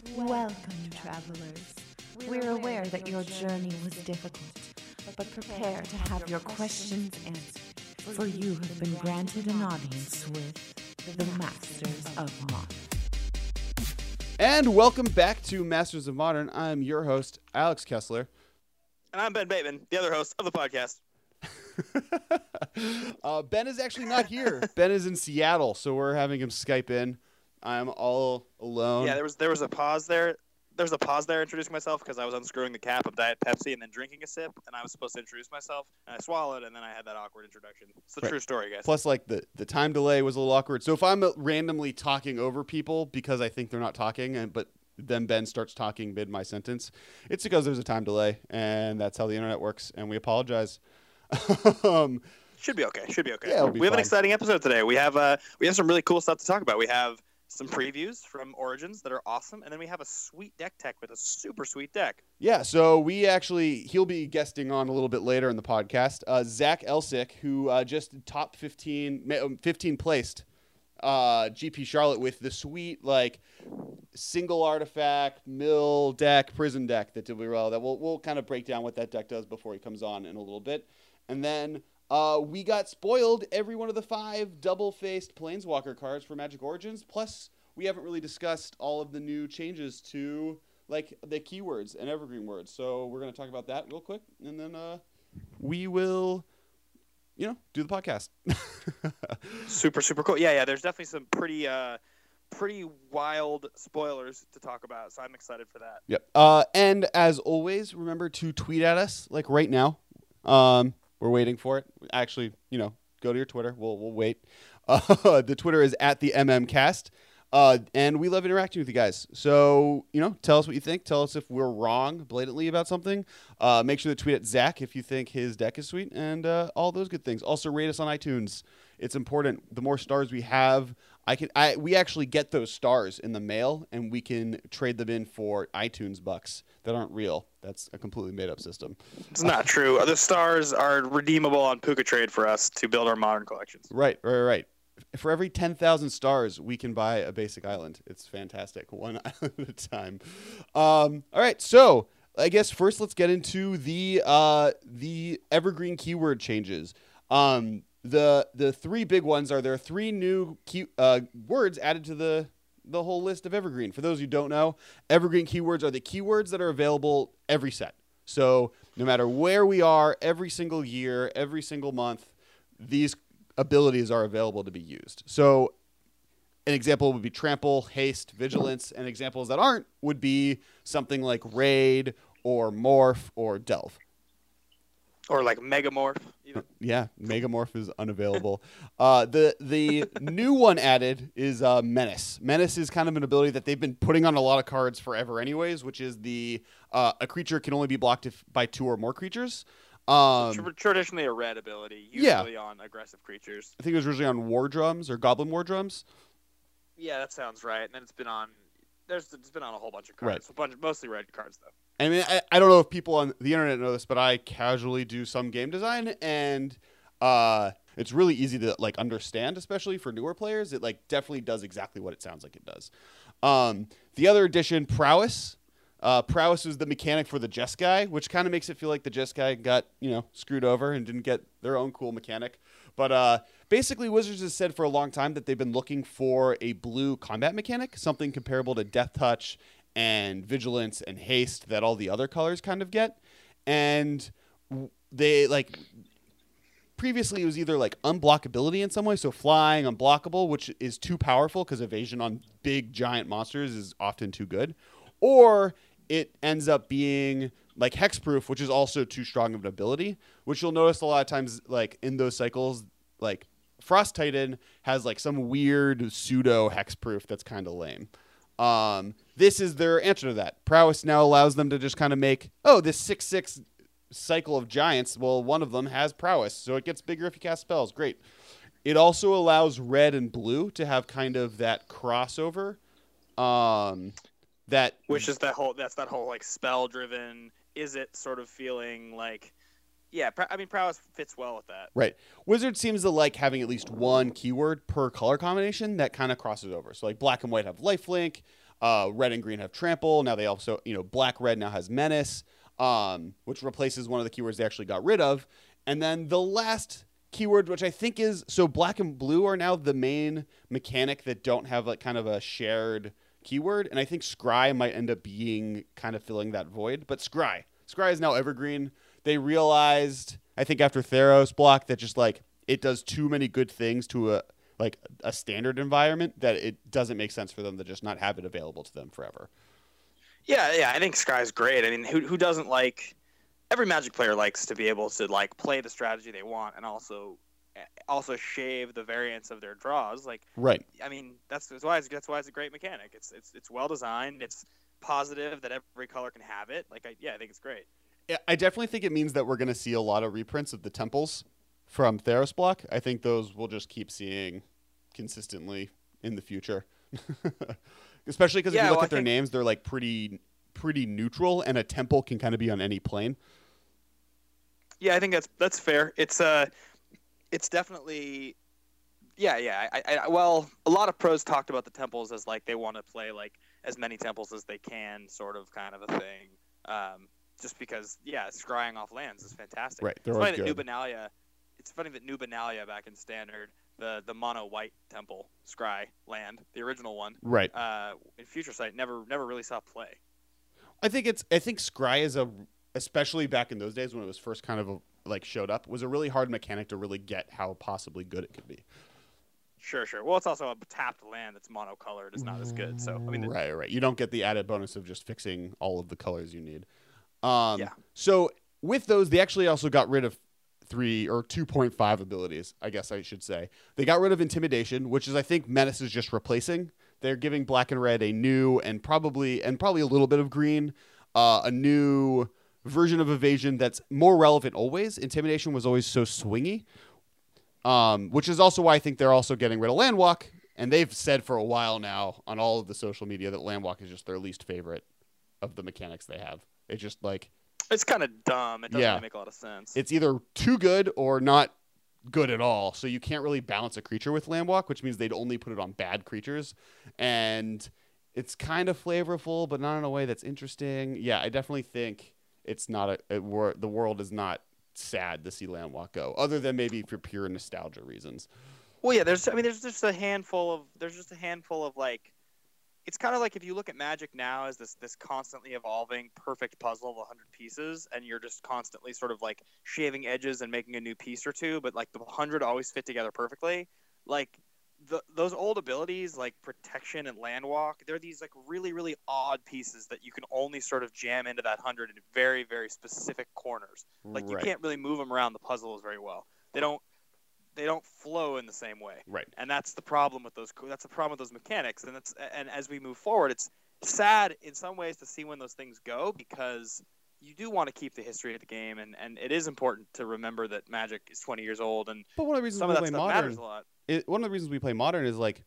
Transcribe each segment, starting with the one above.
Welcome, travelers. We're aware that your journey was difficult, but prepare to have your questions answered, for you have been granted an audience with the Masters of Modern. And welcome back to Masters of Modern. I'm your host, Alex Kessler. And I'm Ben Bateman, the other host of the podcast. Ben is actually not here. Ben is in Seattle, so we're having him Skype in. I'm all alone. Yeah, there was a pause there. There was a pause there introducing myself because I was unscrewing the cap of Diet Pepsi and then drinking a sip, and I was supposed to introduce myself, and I swallowed, and then I had that awkward introduction. It's a true story, guys. Plus, like, the time delay was a little awkward. So if I'm randomly talking over people because I think they're not talking, but then Ben starts talking mid my sentence, it's because there's a time delay, and that's how the internet works, and we apologize. Should be okay. Yeah, we have an exciting episode today. We have some really cool stuff to talk about. We have some previews from Origins that are awesome, and then we have a sweet deck tech with a super sweet deck. Yeah, so he'll be guesting on a little bit later in the podcast. Zach Elsick, who just top 15 placed GP Charlotte with the sweet, like, single artifact, mill deck, prison deck that did really well. That we'll kind of break down what that deck does before he comes on in a little bit. And then we got spoiled every one of the 5 double-faced Planeswalker cards for Magic Origins. Plus, we haven't really discussed all of the new changes to, like, the keywords and evergreen words. So we're going to talk about that real quick, and then we will, do the podcast. Super, super cool. Yeah. There's definitely some pretty wild spoilers to talk about, so I'm excited for that. Yep. And as always, remember to tweet at us, like right now. We're waiting for it. Actually, go to your Twitter. We'll wait. The Twitter is at the MMCast. And we love interacting with you guys. So, tell us what you think. Tell us if we're wrong blatantly about something. Make sure to tweet at Zach if you think his deck is sweet, and all those good things. Also, rate us on iTunes. It's important. The more stars we have, we actually get those stars in the mail, and we can trade them in for iTunes bucks that aren't real. That's a completely made-up system. It's not true. The stars are redeemable on Puka Trade for us to build our modern collections. Right. For every 10,000 stars, we can buy a basic island. It's fantastic. One island at a time. All right, so I guess first let's get into the evergreen keyword changes. The 3 big ones are there are 3 new words added to the whole list of evergreen. For those who don't know, evergreen keywords are the keywords that are available every set. So no matter where we are, every single year, every single month, these abilities are available to be used. So an example would be trample, haste, vigilance, and examples that aren't would be something like raid or morph or delve. Or like megamorph. Even. Yeah, megamorph is unavailable. The new one added is menace. Menace is kind of an ability that they've been putting on a lot of cards forever anyways, which is a creature can only be blocked by 2 or more creatures. Traditionally a red ability, usually on aggressive creatures. I think it was originally on War Drums or Goblin War Drums. Yeah, that sounds right. And then it's been on a whole bunch of cards. Right. Mostly red cards, though. I mean, I don't know if people on the internet know this, but I casually do some game design, and it's really easy to understand, especially for newer players. It definitely does exactly what it sounds like it does. The other addition, Prowess. Prowess is the mechanic for the Jeskai, which kind of makes it feel like the Jeskai got screwed over and didn't get their own cool mechanic. But basically, Wizards has said for a long time that they've been looking for a blue combat mechanic, something comparable to Death Touch and Vigilance and Haste that all the other colors kind of get. And they previously it was either unblockability in some way, so flying, unblockable, which is too powerful because evasion on big giant monsters is often too good, or it ends up being like hexproof, which is also too strong of an ability, which you'll notice a lot of times in those cycles, Frost Titan has some weird pseudo hexproof that's kind of lame. This is their answer to that. Prowess now allows them to just kind of make, this 6/6 cycle of giants, well, one of them has prowess, so it gets bigger if you cast spells. Great. It also allows red and blue to have kind of that crossover. Which is that whole spell driven, is it sort of feeling like, yeah, Prowess fits well with that. Right. Wizard seems to like having at least one keyword per color combination that kind of crosses over. So black and white have lifelink. Red and green have trample. Now they also, black red now has menace, which replaces one of the keywords they actually got rid of. And then the last keyword, which I think is, so black and blue are now the main mechanic that don't have like kind of a shared keyword. And I think scry might end up being kind of filling that void. But scry is now evergreen. They realized, I think after Theros block, that just like it does too many good things to a standard environment that it doesn't make sense for them to just not have it available to them forever. Yeah, I think Scry's great. I mean, who doesn't like? Every Magic player likes to be able to like play the strategy they want and also shave the variance of their draws. Like, right. I mean, that's why it's a great mechanic. It's well designed. It's positive that every color can have it. Like, I think it's great. Yeah, I definitely think it means that we're going to see a lot of reprints of the temples from Theros block. I think those we'll just keep seeing consistently in the future. Especially because if you look at their names, they're like pretty neutral, and a temple can kind of be on any plane. Yeah, I think that's fair. It's definitely well, a lot of pros talked about the temples as like they want to play like as many temples as they can, sort of kind of a thing. Just because scrying off lands is fantastic. Right. It's funny that New Benalia back in Standard, the mono white temple scry land, the original one, right, in Future Sight never really saw play. I think scry is especially back in those days when it was first kind of showed up, was a really hard mechanic to really get how possibly good it could be. Sure. Well, it's also a tapped land that's monocolored. It's not as good. So I mean, right. You don't get the added bonus of just fixing all of the colors you need. Yeah. So with those, they actually also got rid of 3 or 2.5 abilities, I guess I should say. They got rid of Intimidation, which is, I think, Menace is just replacing. They're giving black and red a new and probably a little bit of green, a new version of Evasion that's more relevant always. Intimidation was always so swingy, which is also why I think they're also getting rid of Landwalk. And they've said for a while now on all of the social media that Landwalk is just their least favorite of the mechanics they have. It's just like... It's kind of dumb. It doesn't really make a lot of sense. It's either too good or not good at all. So you can't really balance a creature with Landwalk, which means they'd only put it on bad creatures. And it's kind of flavorful, but not in a way that's interesting. Yeah, I definitely think it's not the world is not sad to see Landwalk go, other than maybe for pure nostalgia reasons. Well, yeah, there's just a handful of like, it's kind of like if you look at Magic now as this constantly evolving perfect puzzle of 100 pieces, and you're just constantly sort of like shaving edges and making a new piece or two, but like the 100 always fit together perfectly. Like those old abilities like Protection and Landwalk, they're these like really, really odd pieces that you can only sort of jam into that 100 in very, very specific corners. Like you can't really move them around the puzzles very well. They don't flow in the same way. Right. And that's the problem with those. That's the problem with those mechanics. And as we move forward, it's sad in some ways to see when those things go, because you do want to keep the history of the game, and it is important to remember that Magic is 20 years old, and but one of the reasons some we of that play stuff Modern matters a lot. One of the reasons we play Modern is like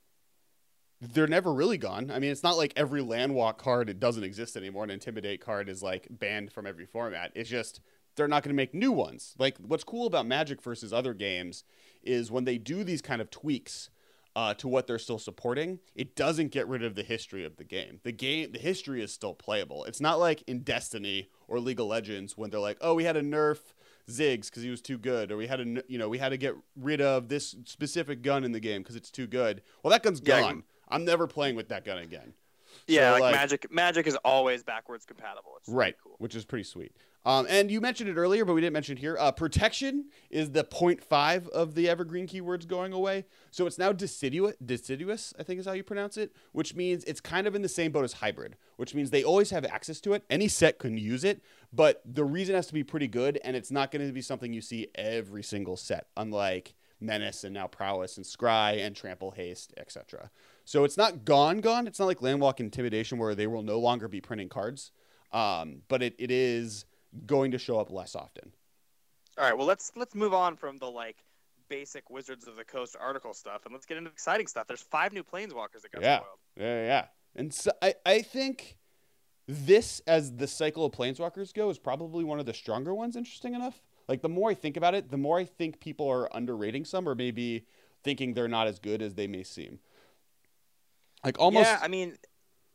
they're never really gone. I mean, it's not like every Landwalk card it doesn't exist anymore. An Intimidate card is like banned from every format. It's just they're not going to make new ones. Like what's cool about Magic versus other games is when they do these kind of tweaks to what they're still supporting, it doesn't get rid of the history of the game. The history is still playable. It's not like in Destiny or League of Legends when they're like, oh, we had to nerf Ziggs because he was too good, or we had to get rid of this specific gun in the game because it's too good. Well, that gun's gone. I'm never playing with that gun again. Yeah, so Magic is always backwards compatible. It's right, cool. Which is pretty sweet. And you mentioned it earlier, but we didn't mention it here. Protection is the 0.5 of the evergreen keywords going away. So it's now deciduous, I think is how you pronounce it, which means it's kind of in the same boat as hybrid, which means they always have access to it. Any set can use it, but the reason has to be pretty good, and it's not going to be something you see every single set, unlike Menace and now Prowess and Scry and Trample, Haste, etc. So it's not gone. It's not like Landwalk Intimidation where they will no longer be printing cards, but it is going to show up less often. All right, well let's move on from the like basic Wizards of the Coast article stuff, and let's get into exciting stuff. There's 5 new Planeswalkers that got spoiled. Yeah. And so I think this, as the cycle of Planeswalkers go, is probably one of the stronger ones, interesting enough. Like, the more I think about it, the more I think people are underrating some, or maybe thinking they're not as good as they may seem. Like, almost... Yeah, I mean,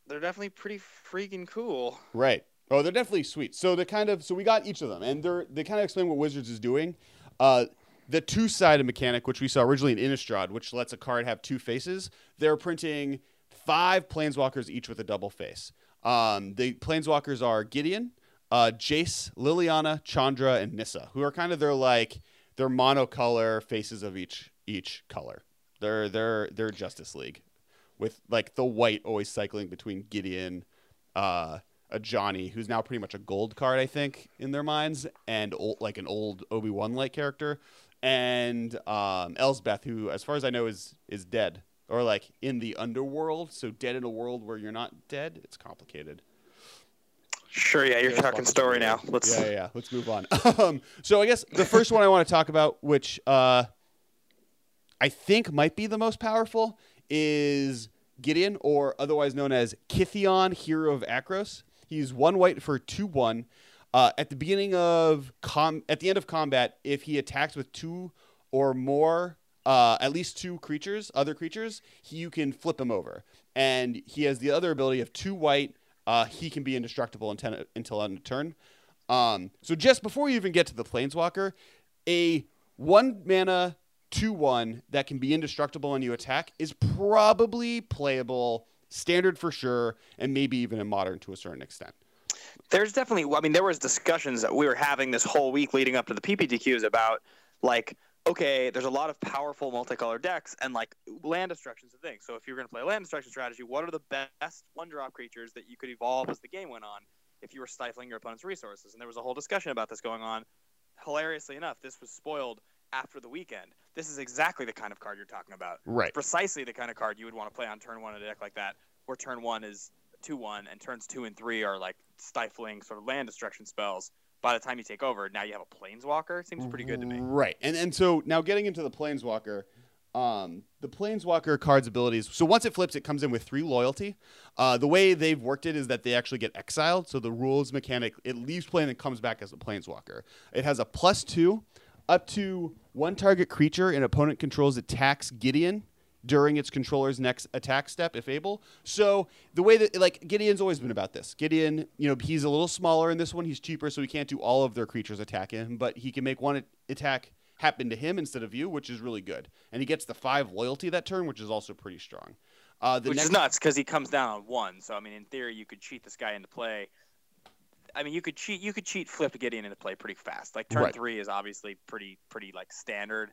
They're definitely pretty freaking cool. Right. Oh, they're definitely sweet. So we got each of them, and they kind of explain what Wizards is doing. The two-sided mechanic, which we saw originally in Innistrad, which lets a card have two faces, they're printing 5 Planeswalkers each with a double face. The Planeswalkers are Gideon, Jace, Liliana, Chandra, and Nissa, who are kind of their monocolor faces of each color. They're Justice League, with like the white always cycling between Gideon, a Johnny, who's now pretty much a gold card, I think, in their minds, and like an old Obi-Wan like character, and Elsbeth, who, as far as I know, is dead, or like in the underworld. So dead in a world where you're not dead. It's complicated. Sure, yeah, you're talking story now. Let's move on. So I guess the first one I want to talk about, which I think might be the most powerful, is Gideon, or otherwise known as Kithion, Hero of Akros. He's 1 white for 2/1. At the end of combat, if he attacks with 2 or more, at least 2 other creatures, you can flip him over. And he has the other ability of 2 white. He can be indestructible until end of turn. So just before you even get to the Planeswalker, a 1 mana 2/1 that can be indestructible when you attack is probably playable, standard for sure, and maybe even in modern to a certain extent. There's definitely, I mean, there was discussions that we were having this whole week leading up to the PPTQs about, like, okay, there's a lot of powerful multicolored decks, and like land destruction's a thing. So if you're going to play a land destruction strategy, what are the best 1-drop creatures that you could evolve as the game went on if you were stifling your opponent's resources? And there was a whole discussion about this going on. Hilariously enough, this was spoiled after the weekend. This is exactly the kind of card you're talking about. Right. It's precisely the kind of card you would want to play on turn 1 in a deck like that, where turn 1 is 2/1 and turns 2 and 3 are like stifling sort of land destruction spells. By the time you take over, now you have a Planeswalker. It seems pretty good to me. Right. And so now getting into the Planeswalker, the Planeswalker card's abilities. So once it flips, it comes in with 3 loyalty. The way they've worked it is that they actually get exiled. So the rules mechanic, it leaves play and it comes back as a Planeswalker. It has a +2 up to 1 target creature an opponent controls attacks Gideon during its controller's next attack step, if able. So the way that, like, Gideon's always been about this. Gideon, he's a little smaller in this one. He's cheaper, so he can't do all of their creatures attack him, but he can make 1 attack happen to him instead of you, which is really good. And he gets the 5 loyalty that turn, which is also pretty strong. Which is nuts, because he comes down on 1. So, I mean, in theory, you could cheat this guy into play. I mean, you could cheat flip Gideon into play pretty fast. Like, turn 3 is obviously pretty like standard.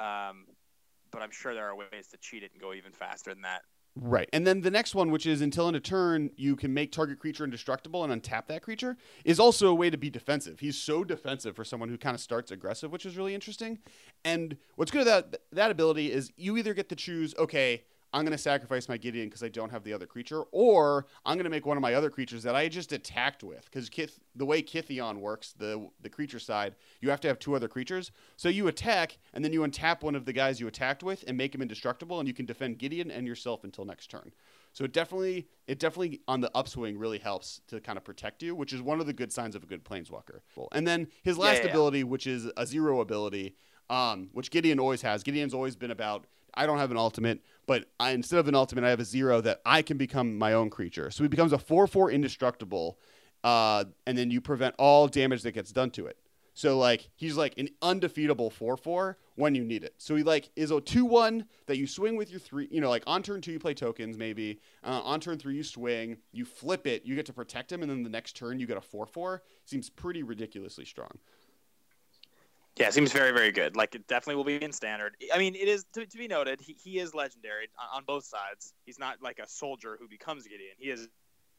But I'm sure there are ways to cheat it and go even faster than that. Right. And then the next one, which is until end of turn, you can make target creature indestructible and untap that creature, is also a way to be defensive. He's so defensive for someone who kind of starts aggressive, which is really interesting. And what's good about that ability is you either get to choose, okay, I'm going to sacrifice my Gideon because I don't have the other creature, or I'm going to make one of my other creatures that I just attacked with. Because the way Kithion works, the creature side, you have to have 2 other creatures. So you attack, and then you untap one of the guys you attacked with and make him indestructible, and you can defend Gideon and yourself until next turn. So it definitely on the upswing really helps to kind of protect you, which is one of the good signs of a good Planeswalker. And then his last ability, which is a 0 ability, which Gideon always has. Gideon's always been about, I don't have an ultimate, but instead of an ultimate, I have a 0 that I can become my own creature. So he becomes a 4/4 indestructible, and then you prevent all damage that gets done to it. So like he's like an undefeatable 4/4 when you need it. So he like is a 2/1 that you swing with your 3. Like on turn 2 you play tokens maybe. On turn 3 you swing, you flip it, you get to protect him, and then the next turn you get a 4/4. Seems pretty ridiculously strong. Yeah, it seems very, very good. Like, it definitely will be in standard. I mean, it is, to be noted, he is legendary on both sides. He's not like a soldier who becomes Gideon. He is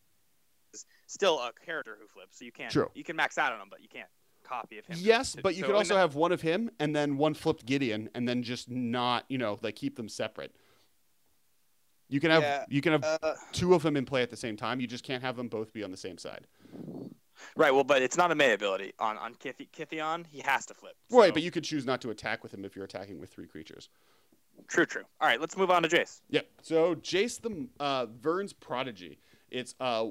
still a character who flips, so you can't. True. You can max out on him, but you can't copy of him. Yes, but you could also have one of him and then one flipped Gideon, and then just not, like keep them separate. You can have 2 of them in play at the same time. You just can't have them both be on the same side. Right, well, but it's not a May ability. On Kithion, he has to flip. So. Right, but you could choose not to attack with him if you're attacking with 3 creatures. True. All right, let's move on to Jace. Yep. So Jace the Vern's Prodigy. He's a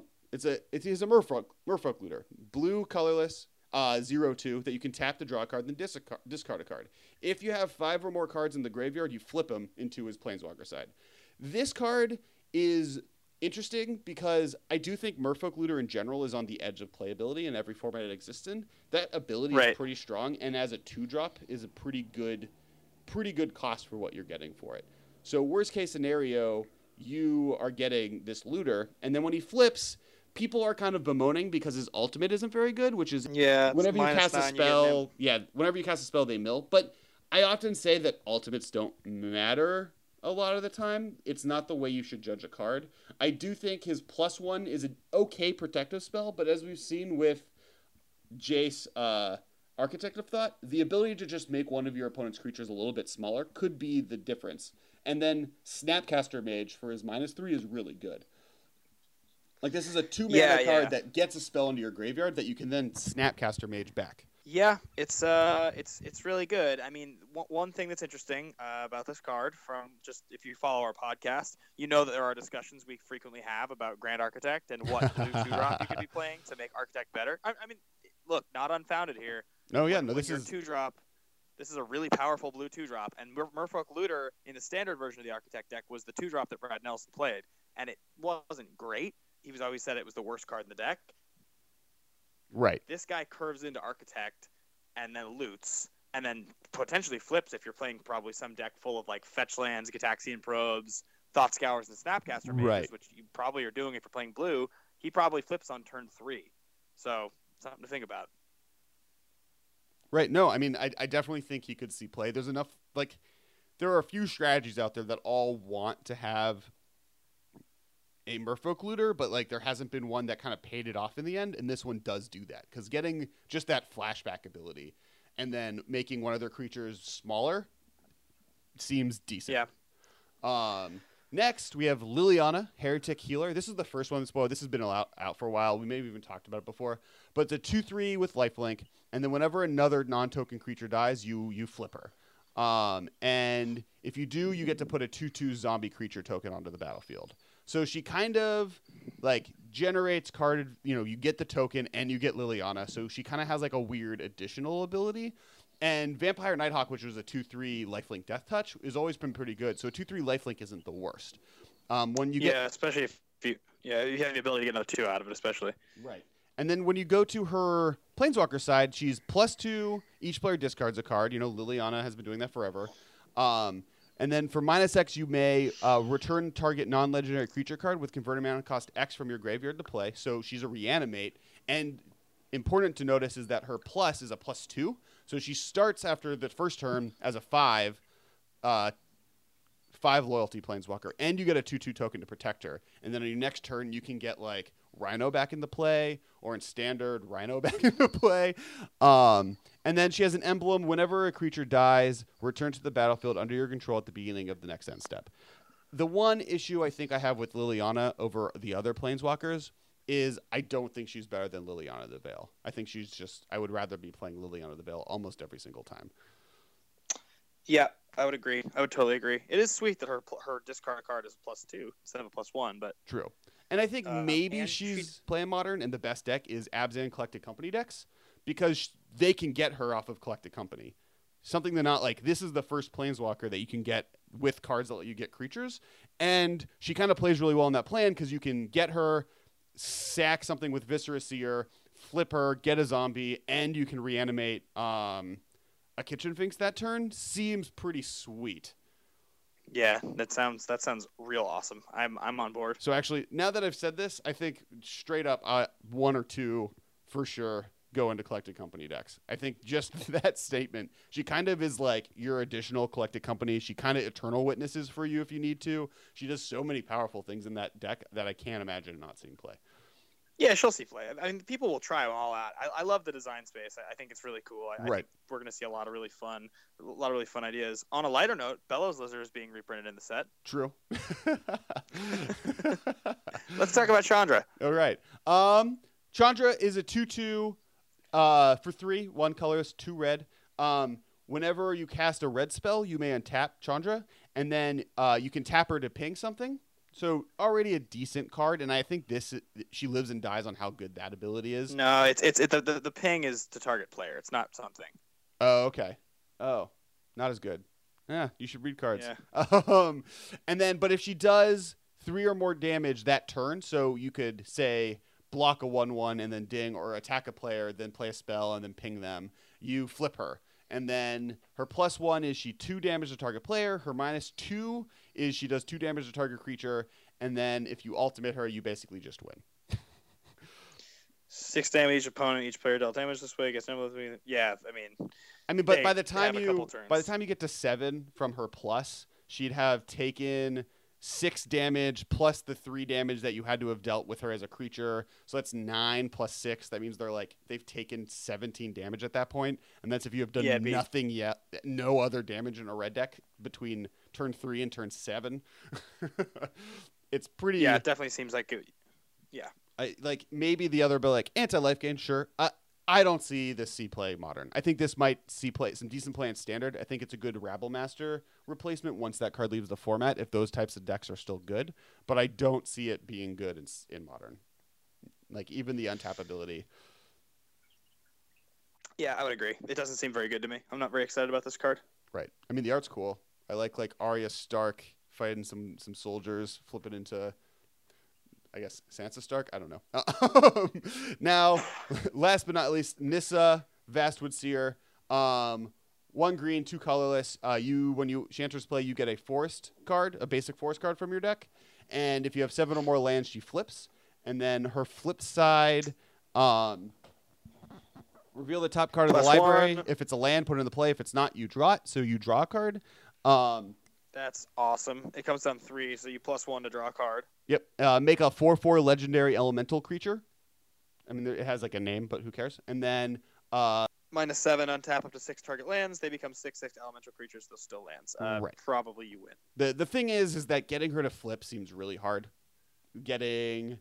Merfolk looter. Blue, colorless, 0/2 that you can tap to draw a card, then discard a card. If you have 5 or more cards in the graveyard, you flip them into his Planeswalker side. This card is interesting because I do think Merfolk Looter in general is on the edge of playability in every format it exists in. That ability is pretty strong, and as a 2-drop is a pretty good cost for what you're getting for it. So worst case scenario, you are getting this looter, and then when he flips, people are kind of bemoaning because his ultimate isn't very good, which is whenever you cast a spell, whenever you cast a spell, they mill. But I often say that ultimates don't matter a lot of the time. It's not the way you should judge a card. I do think his +1 is an okay protective spell, but as we've seen with Jace Architect of Thought, the ability to just make one of your opponent's creatures a little bit smaller could be the difference. And then Snapcaster Mage for his -3 is really good. Like, this is a 2-mana card that gets a spell into your graveyard that you can then Snapcaster Mage back. Yeah, it's really good. I mean, one thing that's interesting about this card, from just if you follow our podcast, you know that there are discussions we frequently have about Grand Architect and what blue 2-drop you could be playing to make Architect better. I mean, look, not unfounded here. Oh yeah, no, this is 2-drop. This is a really powerful blue 2-drop, and Merfolk Looter in the standard version of the Architect deck was the 2-drop that Brad Nelson played, and it wasn't great. He was always said it was the worst card in the deck. Right. This guy curves into Architect and then loots and then potentially flips if you're playing probably some deck full of like fetch lands, Gitaxian Probes, Thought Scours, and Snapcaster Mages, which you probably are doing if you're playing blue. He probably flips on turn 3. So something to think about. Right. No, I mean, I definitely think he could see play. There's enough, like, there are a few strategies out there that all want to have a Merfolk Looter, but like there hasn't been one that kind of paid it off in the end, and this one does do that because getting just that flashback ability and then making one of their creatures smaller seems decent. Yeah. Next we have Liliana, Heretic Healer. This is the first one that's spoiled. This has been out for a while. We maybe even talked about it before, but it's a 2/3 with lifelink, and then whenever another non-token creature dies, you flip her. And if you do, you get to put a 2/2 zombie creature token onto the battlefield. So she kind of like generates card, you get the token and you get Liliana. So she kind of has like a weird additional ability. And Vampire Nighthawk, which was a 2/3 lifelink death touch, has always been pretty good. So a 2/3 lifelink isn't the worst. When you especially if you have the ability to get another 2 out of it, especially. Right. And then when you go to her Planeswalker side, she's +2. Each player discards a card. Liliana has been doing that forever. And then for -X, you may return target non-legendary creature card with converted mana cost X from your graveyard to play. So she's a reanimate. And important to notice is that her plus is a +2. So she starts after the first turn as a 5 loyalty Planeswalker, and you get a 2/2 token to protect her. And then on your next turn, you can get like Rhino back into play, or in standard, Rhino back into play. And then she has an emblem. Whenever a creature dies, return to the battlefield under your control at the beginning of the next end step. The one issue I think I have with Liliana over the other Planeswalkers is I don't think she's better than Liliana the Veil. I think I would rather be playing Liliana the Veil almost every single time. Yeah, I would agree. I would totally agree. It is sweet that her discard card is a +2 instead of a +1, but true. And I think maybe she's playing Modern, and the best deck is Abzan Collected Company decks because they can get her off of Collected Company. Something they're not like, this is the first Planeswalker that you can get with cards that let you get creatures. And she kind of plays really well in that plan because you can get her, sack something with Viscera Seer, flip her, get a zombie, and you can reanimate a Kitchen Finks that turn. Seems pretty sweet. Yeah, that sounds real awesome. I'm on board. So actually, now that I've said this, I think straight up 1 or 2 for sure go into Collected Company decks. I think just that statement, she kind of is like your additional Collected Company. She kind of Eternal Witnesses for you if you need to. She does so many powerful things in that deck that I can't imagine not seeing play. Yeah, she'll see play. I mean, people will try them all out. I love the design space. I think it's really cool. I think we're going to see a lot of really fun ideas. On a lighter note, Bellows Lizard is being reprinted in the set. True. Let's talk about Chandra. All right. Chandra is a 2/2 for 3, 1 colorless, 2 red. Whenever you cast a red spell, you may untap Chandra, and then you can tap her to ping something. So already a decent card, and I think she lives and dies on how good that ability is. No, the ping is to target player. It's not something. Oh, okay. Oh, not as good. Yeah, you should read cards. Yeah. And then, but if she does 3 or more damage that turn. So you could say block a 1/1 and then ding, or attack a player, then play a spell and then ping them. You flip her. And then her +1 is she 2 damage to target player. Her -2 is she does 2 damage to target creature. And then if you ultimate her, you basically just win. 6 damage each opponent. Each player dealt damage this way. Gets yeah, I mean, but They by the have time a couple turns. you get to 7 from her plus, she'd have taken 6 damage plus the 3 damage that you had to have dealt with her as a creature. So that's 9 plus 6. That means they've taken 17 damage at that point, and that's if you have done nothing yet, no other damage in a red deck between turn 3 and turn 7. It's pretty. Yeah, it definitely seems like it. Yeah. Maybe the other, but like anti-life gain, sure. I don't see this see play modern. I think this might see play some decent play in standard. I think it's a good Rabblemaster replacement once that card leaves the format, if those types of decks are still good. But I don't see it being good in modern. Like, even the untap ability. Yeah, I would agree. It doesn't seem very good to me. I'm not very excited about this card. Right. I mean, the art's cool. I like Arya Stark fighting some soldiers, flipping into, I guess, Sansa Stark? I don't know. Now, last but not least, Nissa, Vastwood Seer. 1 green, 2 colorless. When she enters play, you get a forest card, a basic forest card from your deck. And if you have 7 or more lands, she flips. And then her flip side, reveal the top card of the library. 1. If it's a land, put it in the play. If it's not, you draw it. So you draw a card. That's awesome. It comes down 3, so you +1 to draw a card. Yep. Make a 4/4 legendary elemental creature. I mean, it has like a name, but who cares? And then -7, untap up to 6 target lands. They become 6/6 elemental creatures. They're still lands. Right. Probably you win. The thing is that getting her to flip seems really hard. Getting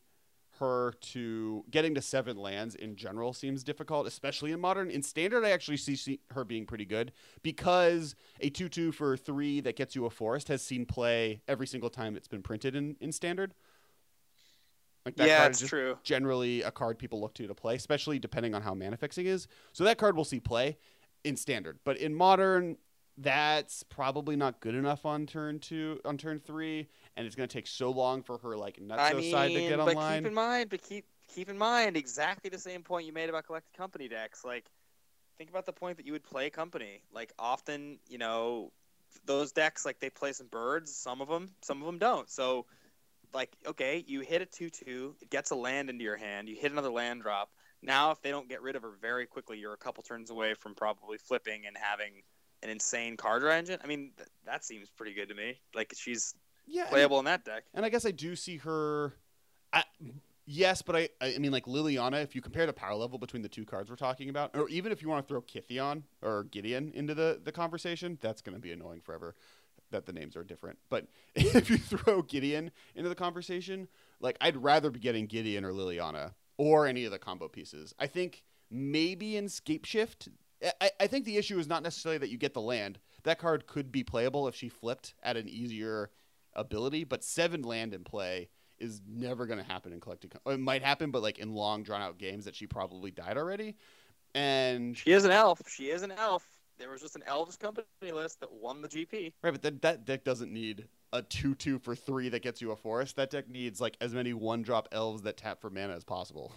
to 7 lands in general seems difficult, especially in modern. In standard, I actually see her being pretty good because a 2/2 for 3 that gets you a forest has seen play every single time it's been printed in standard. Like, that card is just true. Generally a card people look to play, especially depending on how mana fixing is. So that card will see play in standard, but in modern, that's probably not good enough on turn 3, and it's going to take so long for her nutso side to get online. Keep in mind exactly the same point you made about collected company decks. Like, think about the point that you would play company. Like, often, those decks, like, they play some birds. Some of them don't. So, like, okay, you hit a 2/2, it gets a land into your hand. You hit another land drop. Now, if they don't get rid of her very quickly, you're a couple turns away from probably flipping and having an insane card draw engine. I mean, that seems pretty good to me. Like, she's playable in that deck. And I guess I do see her. Yes, but I mean, like, Liliana, if you compare the power level between the 2 cards we're talking about, or even if you want to throw Kithion or Gideon into the conversation, that's going to be annoying forever that the names are different. But if you throw Gideon into the conversation, like, I'd rather be getting Gideon or Liliana or any of the combo pieces. I think maybe in Scapeshift, I think the issue is not necessarily that you get the land. That card could be playable if she flipped at an easier ability, but 7 land in play is never going to happen in collected. It might happen, but like in long drawn out games that she probably died already. And she is an elf. There was just an elves company list that won the GP. Right, but that deck doesn't need a 2/2 for 3 that gets you a forest. That deck needs like as many 1-drop elves that tap for mana as possible.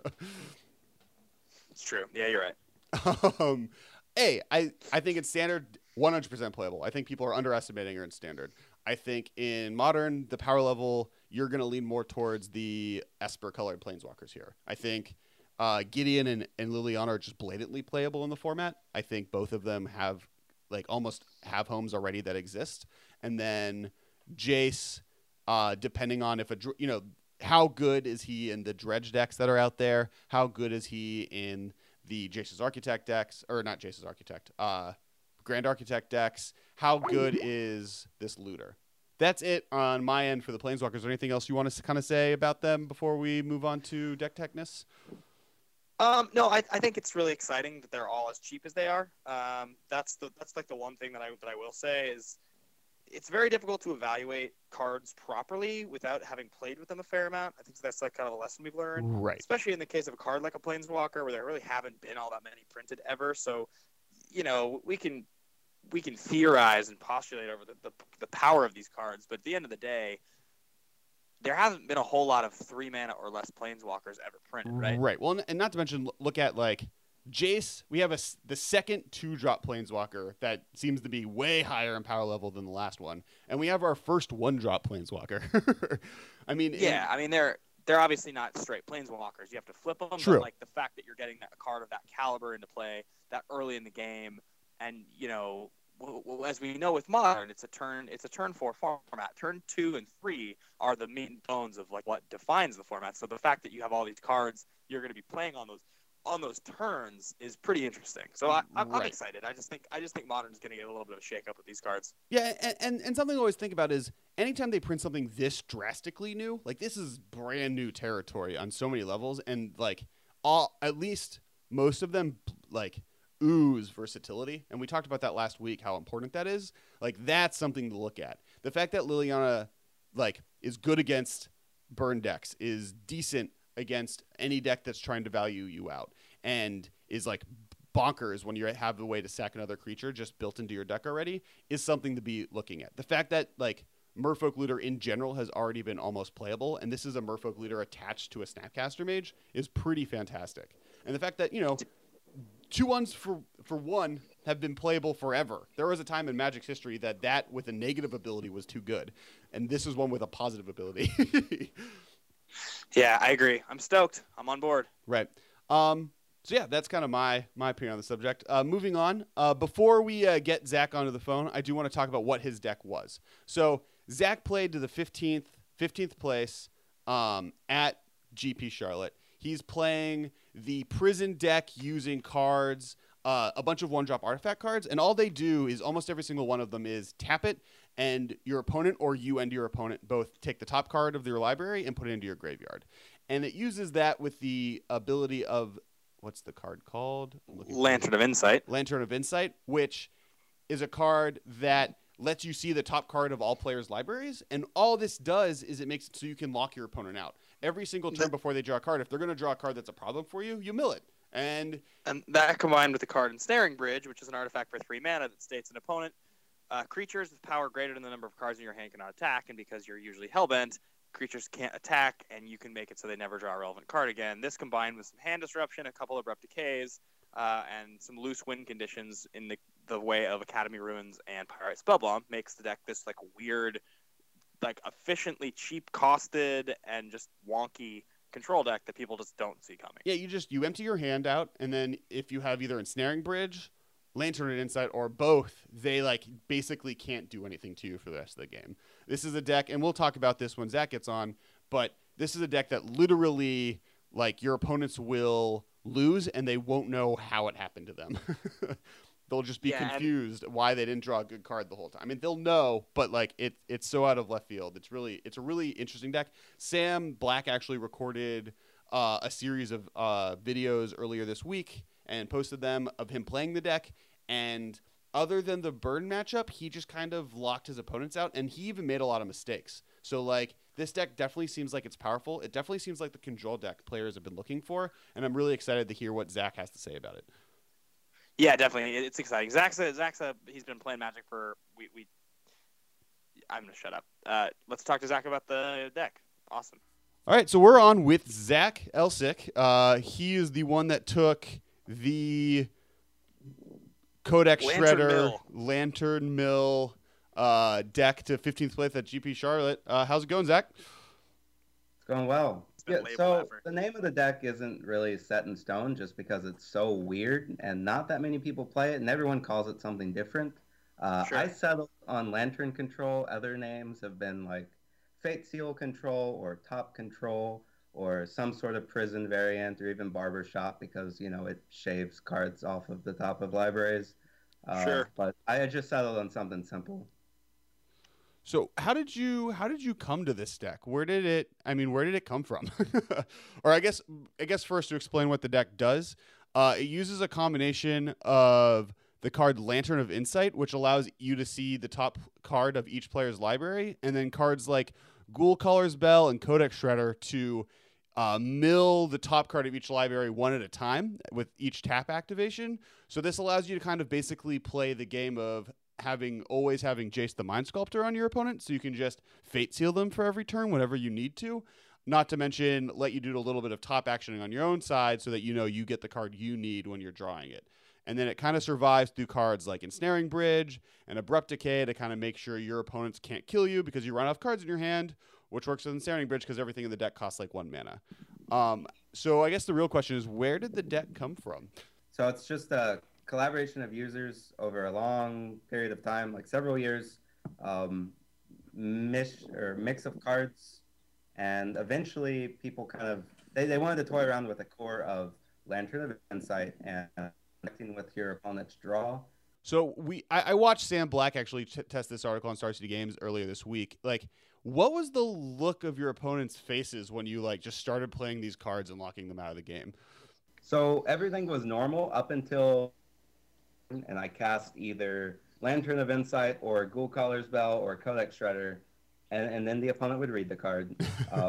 It's true. Yeah, you're right. I think it's standard 100% playable. I think people are underestimating her in standard. I think in modern, the power level, you're going to lean more towards the Esper colored planeswalkers here. I think Gideon and Liliana are just blatantly playable in the format. I think both of them have almost have homes already that exist. And then Jace, depending on how good is he in the dredge decks that are out there? How good is he in the Jace's Architect decks, or not Jace's Architect, Grand Architect decks? How good is this looter? That's it on my end for the Planeswalkers. Is there anything else you want to kind of say about them before we move on to deck techness? No, I think it's really exciting that they're all as cheap as they are. That's like the one thing that I will say is it's very difficult to evaluate cards properly without having played with them a fair amount. I think that's like kind of a lesson we've learned, right? Especially Especially in the case of a card like a Planeswalker, where there really haven't been all that many printed ever. So, we can theorize and postulate over the power of these cards, but at the end of the day, there hasn't been a whole lot of 3-mana or less planeswalkers ever printed, right? Right. Well, and not to mention, look at like Jace. We have the second 2-drop planeswalker that seems to be way higher in power level than the last one, and we have our first 1-drop planeswalker. I mean, yeah, I mean they're obviously not straight planeswalkers. You have to flip them. True. But like the fact that you're getting a card of that caliber into play that early in the game, and as we know with Modern, it's a turn 4 format. Turn 2 and 3 are the meat and bones of like what defines the format. So the fact that you have all these cards you're going to be playing on those turns is pretty interesting. So I'm excited. I just think Modern is going to get a little bit of a shake up with these cards. Yeah, and something I always think about is anytime they print something this drastically new, like this is brand new territory on so many levels, and like at least most of them like ooze versatility, and we talked about that last week, how important that is. Like that's something to look at. The fact that Liliana like is good against burn decks, is decent against any deck that's trying to value you out, and is like bonkers when you have a way to sack another creature just built into your deck already, is something to be looking at. The fact that like Merfolk Looter in general has already been almost playable, and this is a Merfolk Looter attached to a Snapcaster Mage, is pretty fantastic. And the fact that 2-1s for 1 have been playable forever. There was a time in Magic's history that with a negative ability was too good, and this is one with a positive ability. Yeah, I agree. I'm stoked. I'm on board. Right. So yeah, that's kind of my opinion on the subject. Moving on. Before we get Zach onto the phone, I do want to talk about what his deck was. So Zach played to the 15th place at GP Charlotte. He's playing the prison deck using cards, a bunch of 1-drop artifact cards, and all they do is almost every single one of them is tap it, and your opponent or you and your opponent both take the top card of your library and put it into your graveyard. And it uses that with the ability of, what's the card called? Lantern of Insight. Lantern of Insight, which is a card that lets you see the top card of all players' libraries, and all this does is it makes it so you can lock your opponent out. Every single turn before they draw a card, if they're going to draw a card that's a problem for you, you mill it. And that combined with the card Ensnaring Bridge, which is an artifact for 3 mana that states an opponent creatures with power greater than the number of cards in your hand cannot attack, and because you're usually hellbent, creatures can't attack, and you can make it so they never draw a relevant card again. This combined with some hand disruption, a couple of abrupt decays, and some loose win conditions in the way of Academy Ruins and Pyrite Spellbomb makes the deck this like weird, like efficiently cheap costed and just wonky control deck that people just don't see coming. Yeah, you empty your hand out, and then if you have either Ensnaring Bridge, Lantern of Insight, or both, they like basically can't do anything to you for the rest of the game. This is a deck, and we'll talk about this when Zach gets on, but this is a deck that literally like your opponents will lose and they won't know how it happened to them. They'll just be confused why they didn't draw a good card the whole time. I mean, they'll know, but like it's so out of left field. It's a really interesting deck. Sam Black actually recorded a series of videos earlier this week and posted them of him playing the deck. And other than the burn matchup, he just kind of locked his opponents out, and he even made a lot of mistakes. So like this deck definitely seems like it's powerful. It definitely seems like the control deck players have been looking for, and I'm really excited to hear what Zach has to say about it. Yeah, definitely. It's exciting. Zach's he's been playing Magic for I'm gonna shut up. Let's talk to Zach about the deck. Awesome. All right, so we're on with Zach Elsick. He is the one that took the Codex Shredder Lantern Mill deck to 15th place at GP Charlotte. How's it going, Zach? It's going well. Yeah, so the name of the deck isn't really set in stone just because it's so weird and not that many people play it, and everyone calls it something different. Sure. I settled on Lantern Control. Other names have been like Fate Seal Control or Top Control or some sort of prison variant or even Barbershop because, it shaves cards off of the top of libraries. Sure. But I just settled on something simple. So how did you come to this deck? Where did it come from? Or I guess first to explain what the deck does, it uses a combination of the card Lantern of Insight, which allows you to see the top card of each player's library, and then cards like Ghoul Caller's Bell and Codex Shredder to mill the top card of each library one at a time with each tap activation. So this allows you to kind of basically play the game of always having Jace the Mind Sculptor on your opponent, so you can just Fate Seal them for every turn whenever you need to. Not to mention let you do a little bit of top actioning on your own side so that you get the card you need when you're drawing it. And then it kind of survives through cards like Ensnaring Bridge and Abrupt Decay to kind of make sure your opponents can't kill you because you run off cards in your hand, which works with Ensnaring Bridge because everything in the deck costs like 1 mana. So I guess the real question is, where did the deck come from? So it's just a collaboration of users over a long period of time, like several years, mix of cards, and eventually people kind of they wanted to toy around with the core of Lantern of Insight and connecting with your opponent's draw. So I watched Sam Black actually test this article on Star City Games earlier this week. Like, what was the look of your opponent's faces when you like just started playing these cards and locking them out of the game? So everything was normal up until, and I cast either Lantern of Insight or Ghoul Caller's Bell or Codex Shredder, and then the opponent would read the card.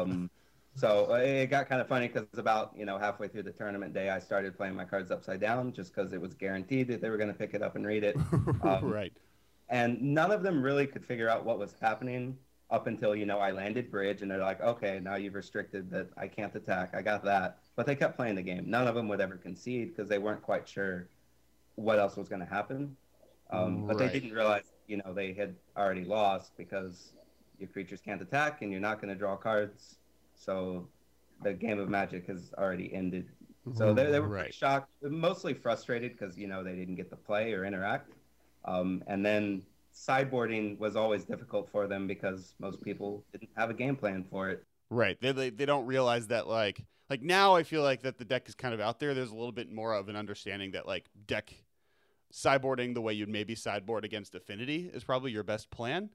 So it got kind of funny because about halfway through the tournament day, I started playing my cards upside down just because it was guaranteed that they were going to pick it up and read it. Right. And none of them really could figure out what was happening up until I landed bridge, and they're like, okay, now you've restricted that I can't attack. I got that. But they kept playing the game. None of them would ever concede because they weren't quite sure what else was going to happen. But they didn't realize they had already lost because your creatures can't attack and you're not going to draw cards. So the game of Magic has already ended. So they were pretty shocked, mostly frustrated because, they didn't get to play or interact. And then sideboarding was always difficult for them because most people didn't have a game plan for it. Right. They don't realize that, like now I feel like that the deck is kind of out there. There's a little bit more of an understanding that, like, deck sideboarding the way you'd maybe sideboard against Affinity is probably your best plan.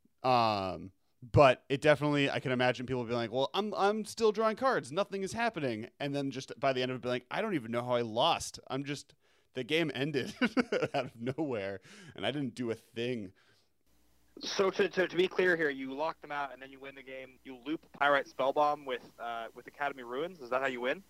But it definitely, I can imagine people being like, well, I'm still drawing cards. Nothing is happening. And then just by the end of it, be like, I don't even know how I lost. The game ended out of nowhere, and I didn't do a thing. So to be clear here, you lock them out, and then you win the game. You loop Pyrite Spellbomb with Academy Ruins. Is that how you win?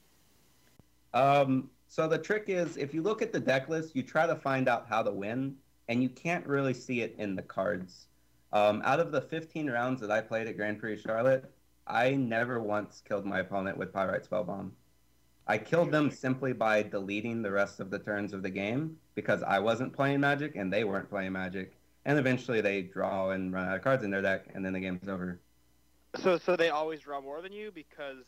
So the trick is, if you look at the deck list, you try to find out how to win, and you can't really see it in the cards. Out of the 15 rounds that I played at Grand Prix Charlotte, I never once killed my opponent with Pyrite Spellbomb. I killed them simply by deleting the rest of the turns of the game because I wasn't playing Magic and they weren't playing Magic. And eventually they draw and run out of cards in their deck, and then the game's over. So they always draw more than you because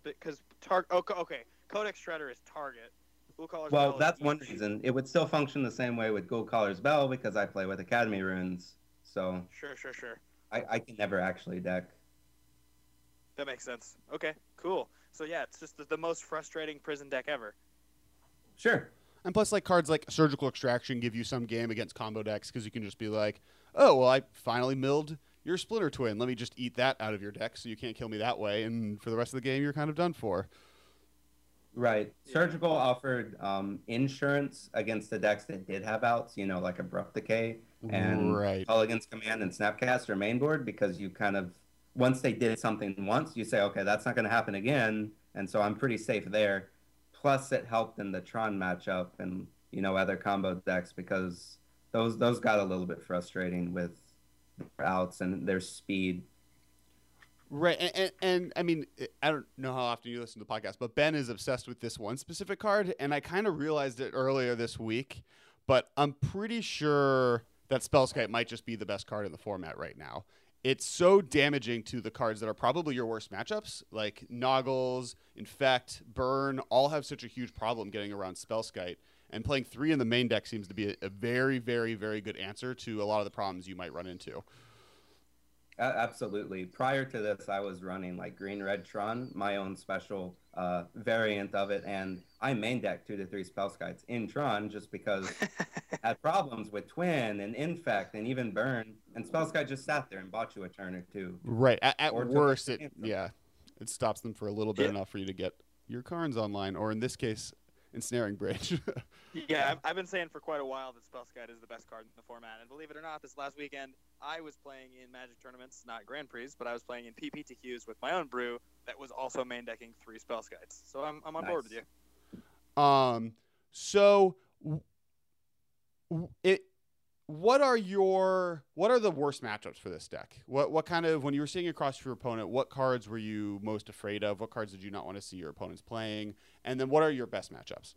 okay, Codex Shredder is target. Well, that's one reason. It would still function the same way with Ghoul Caller's Bell because I play with Academy Runes. So sure. I can never actually deck. That makes sense. Okay, cool. So yeah, it's just the most frustrating prison deck ever. Sure. And plus, like, cards like Surgical Extraction give you some game against combo decks because you can just be like, oh, well, I finally milled your Splinter Twin. Let me just eat that out of your deck so you can't kill me that way. And for the rest of the game, you're kind of done for. Right. Surgical offered insurance against the decks that did have outs, like Abrupt Decay and Mulligan's Command and Snapcaster mainboard, because you kind of, once they did something once, you say, okay, that's not going to happen again, and so I'm pretty safe there. Plus, it helped in the Tron matchup and, other combo decks because those got a little bit frustrating with their outs and their speed. Right, and I mean, I don't know how often you listen to the podcast, but Ben is obsessed with this one specific card, and I kind of realized it earlier this week, but I'm pretty sure that Spellskite might just be the best card in the format right now. It's so damaging to the cards that are probably your worst matchups, like Noggles, Infect, Burn, all have such a huge problem getting around Spellskite, and playing 3 in the main deck seems to be a very, very, very good answer to a lot of the problems you might run into. Absolutely. Prior to this, I was running like Green-Red Tron, my own special variant of it, and I main decked 2 to 3 Spellskites in Tron just because I had problems with Twin and Infect and even Burn, and Spellskite just sat there and bought you a turn or two. Right. At worst, it stops them for a little bit enough for you to get your Karns online, or in this case, Ensnaring Bridge. Yeah, I've been saying for quite a while that Spellskite is the best card in the format, and believe it or not, this last weekend I was playing in Magic tournaments, not Grand Prix, but I was playing in PPTQs with my own brew that was also main decking 3 Spellskites. So I'm on board with you. So what are the worst matchups for this deck? What kind of, when you were seeing across your opponent, what cards were you most afraid of? What cards did you not want to see your opponents playing? And then what are your best matchups?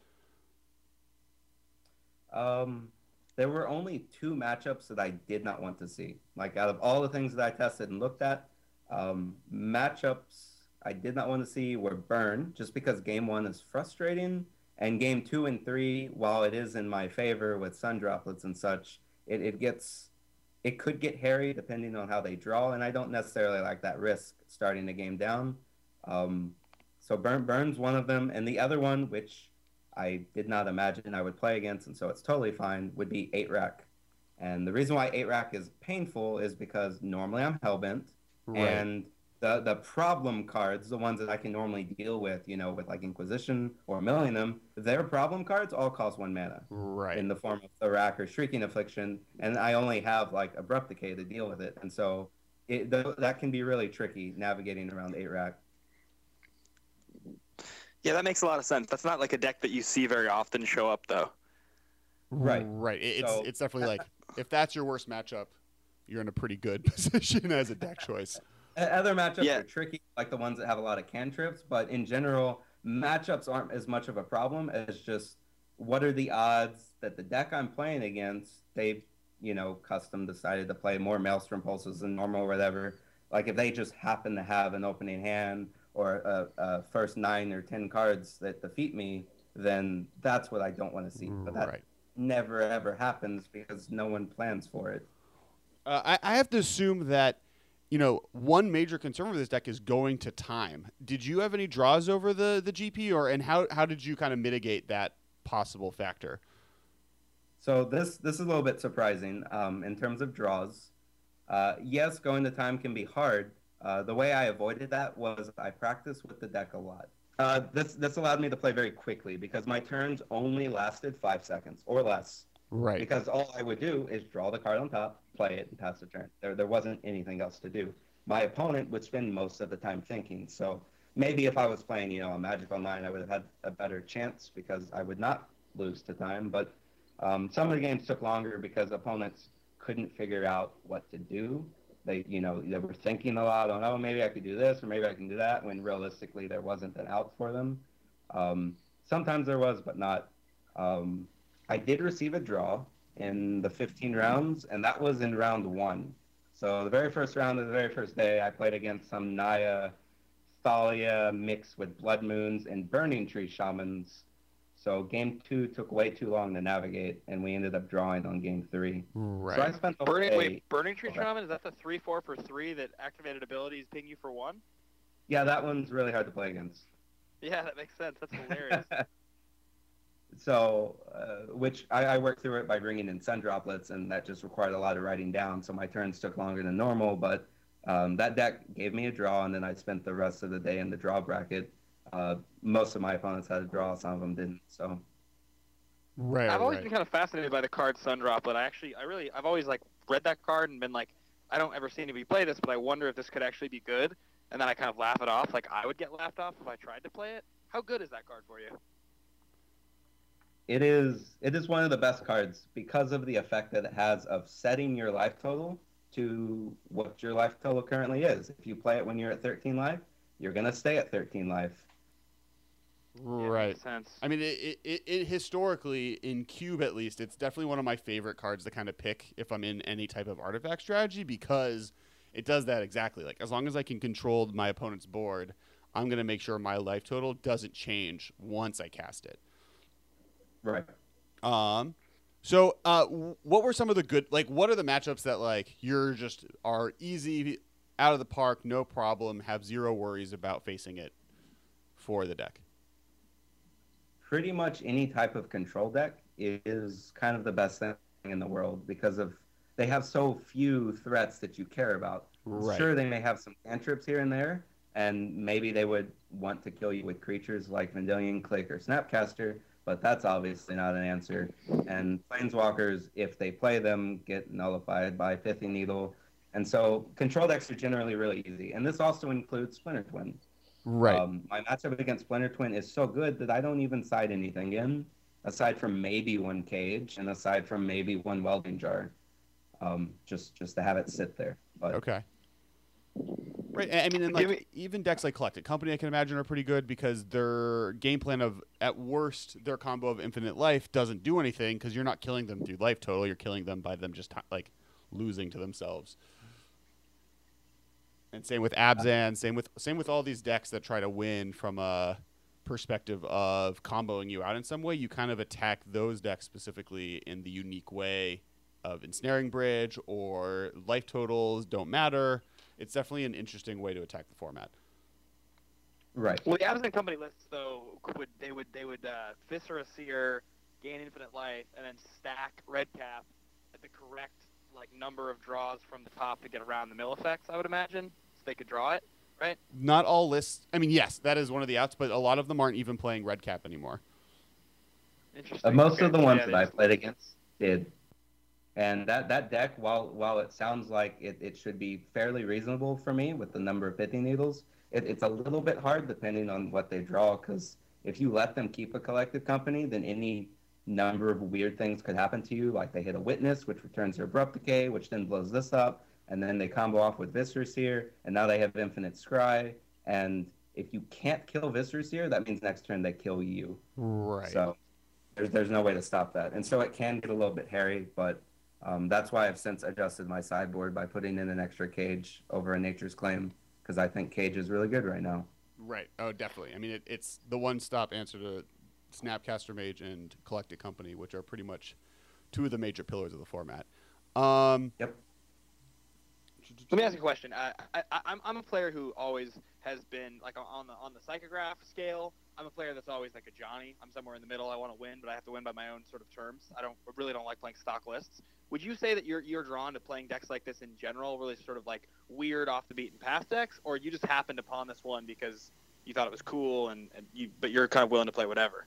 There were only 2 matchups that I did not want to see. Like, out of all the things that I tested and looked at, matchups I did not want to see were Burn, just because game 1 is frustrating, and game 2 and 3, while it is in my favor with Sun Droplets and such, it could get hairy depending on how they draw, and I don't necessarily like that risk starting the game down. So Burn's one of them, and the other one, which I did not imagine I would play against, and so it's totally fine, would be 8-Rack. And the reason why 8-Rack is painful is because normally I'm Hellbent, right. And the problem cards, the ones that I can normally deal with, with like Inquisition or Millennium, their problem cards all cost 1 mana. Right. In the form of Thorak or Shrieking Affliction, and I only have like Abrupt Decay to deal with it. And so that can be really tricky navigating around 8-Rack. Yeah, that makes a lot of sense. That's not like a deck that you see very often show up, though. Right. It's definitely like, if that's your worst matchup, you're in a pretty good position as a deck choice. Other matchups are tricky, like the ones that have a lot of cantrips, but in general, matchups aren't as much of a problem as just what are the odds that the deck I'm playing against, they, custom decided to play more Maelstrom Pulses than normal or whatever. Like if they just happen to have an opening hand or a first 9 or 10 cards that defeat me, then that's what I don't want to see. But that never, ever happens because no one plans for it. I have to assume that, one major concern for this deck is going to time. Did you have any draws over the GP, and how did you kind of mitigate that possible factor? So this is a little bit surprising in terms of draws. Yes, going to time can be hard. The way I avoided that was I practiced with the deck a lot. This allowed me to play very quickly because my turns only lasted 5 seconds or less. Right. Because all I would do is draw the card on top, play it, and pass the turn. There wasn't anything else to do. My opponent would spend most of the time thinking. So maybe if I was playing, a Magic Online, I would have had a better chance because I would not lose to time. But some of the games took longer because opponents couldn't figure out what to do. They were thinking a lot on, maybe I could do this or maybe I can do that, when realistically there wasn't an out for them. Sometimes there was, but not. I did receive a draw in the 15 rounds, and that was in round 1. So the very first round of the very first day, I played against some Naya Thalia mixed with Blood Moons and Burning Tree Shamans. So game 2 took way too long to navigate, and we ended up drawing on game 3. Right. So I spent the Burning Tree Shaman, is that the 3/4 for 3 that activated abilities ping you for 1? Yeah, that one's really hard to play against. Yeah, that makes sense. That's hilarious. So, which I worked through it by bringing in Sun Droplets, and that just required a lot of writing down, so my turns took longer than normal, but that deck gave me a draw, and then I spent the rest of the day in the draw bracket. Most of my opponents had a draw, some of them didn't, so. Right. I've always been kind of fascinated by the card Sun Droplet. I've always read that card and been like, I don't ever see anybody play this, but I wonder if this could actually be good, and then I kind of laugh it off, like I would get laughed off if I tried to play it. How good is that card for you? It is one of the best cards because of the effect that it has of setting your life total to what your life total currently is. If you play it when you're at 13 life, you're going to stay at 13 life. Right. Makes sense. I mean, it historically, in Cube at least, it's definitely one of my favorite cards to kind of pick if I'm in any type of artifact strategy because it does that exactly. Like, as long as I can control my opponent's board, I'm going to make sure my life total doesn't change once I cast it. Right. So, what were some of the good, what are the matchups that, you're just are easy, out of the park, no problem, have zero worries about facing it for the deck? Pretty much any type of control deck is kind of the best thing in the world because they have so few threats that you care about. Right. Sure, they may have some cantrips here and there, and maybe they would want to kill you with creatures like Vendilion Clique or Snapcaster, but that's obviously not an answer. And Planeswalkers, if they play them, get nullified by Pithing Needle. And so control decks are generally really easy. And this also includes Splinter Twin. Right. My matchup against Splinter Twin is so good that I don't even side anything in, aside from maybe one Cage and aside from maybe one Welding Jar. just to have it sit there. But okay. Right, I mean, and like even decks like Collected Company, I can imagine, are pretty good because their game plan of, at worst, their combo of infinite life doesn't do anything because you're not killing them through life total. You're killing them by them just like losing to themselves. And same with Abzan, same with all these decks that try to win from a perspective of comboing you out in some way. You kind of attack those decks specifically in the unique way of Ensnaring Bridge or life totals don't matter. It's definitely an interesting way to attack the format. Right. Well, the Abzan Company lists, though, would Viscera Seer, gain infinite life, and then stack red cap at the correct number of draws from the top to get around the mill effects, I would imagine, so they could draw it, right? Not all lists. I mean, yes, that is one of the outs, but a lot of them aren't even playing red cap anymore. Interesting. Most of the ones that I played against did. And that deck, while it sounds like it should be fairly reasonable for me with the number of Pithing Needles, it's a little bit hard depending on what they draw, because if you let them keep a Collected Company, then any number of weird things could happen to you, like they hit a Witness, which returns their Abrupt Decay, which then blows this up, and then they combo off with Viscera Seer, and now they have Infinite Scry, and if you can't kill Viscera Seer, that means next turn they kill you. Right. So there's no way to stop that. And so it can get a little bit hairy, but that's why I've since adjusted my sideboard by putting in an extra Cage over a Nature's Claim, because I think Cage is really good right now. Right. Oh, definitely. I mean, it's the one-stop answer to Snapcaster Mage and Collected Company, which are pretty much two of the major pillars of the format. Yep. Let me ask you a question. I'm a player who always has been on the Psychograph scale. I'm a player that's always like a Johnny. I'm somewhere in the middle. I want to win, but I have to win by my own sort of terms. I really don't like playing stock lists. Would you say that you're drawn to playing decks like this in general, really sort of like weird, off the beaten path decks, or you just happened upon this one because you thought it was cool but you're kind of willing to play whatever?